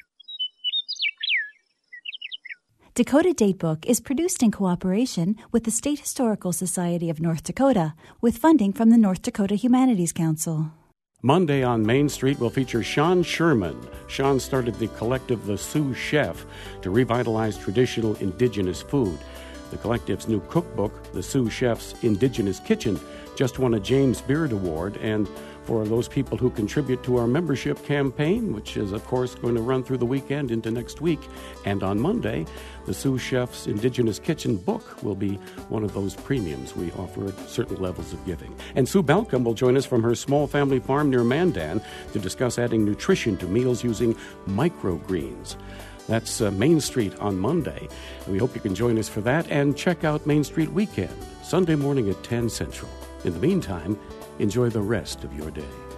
Dakota Datebook is produced in cooperation with the State Historical Society of North Dakota, with funding from the North Dakota Humanities Council. Monday on Main Street will feature Sean Sherman. Sean started the collective The Sioux Chef to revitalize traditional indigenous food. The collective's new cookbook, The Sioux Chef's Indigenous Kitchen, just won a James Beard Award, and for those people who contribute to our membership campaign, which is, of course, going to run through the weekend into next week, and on Monday, the Sioux Chef's Indigenous Kitchen book will be one of those premiums we offer at certain levels of giving. And Sue Balcom will join us from her small family farm near Mandan to discuss adding nutrition to meals using microgreens. That's uh, Main Street on Monday. We hope you can join us for that, and check out Main Street Weekend, Sunday morning at ten Central. In the meantime, enjoy the rest of your day.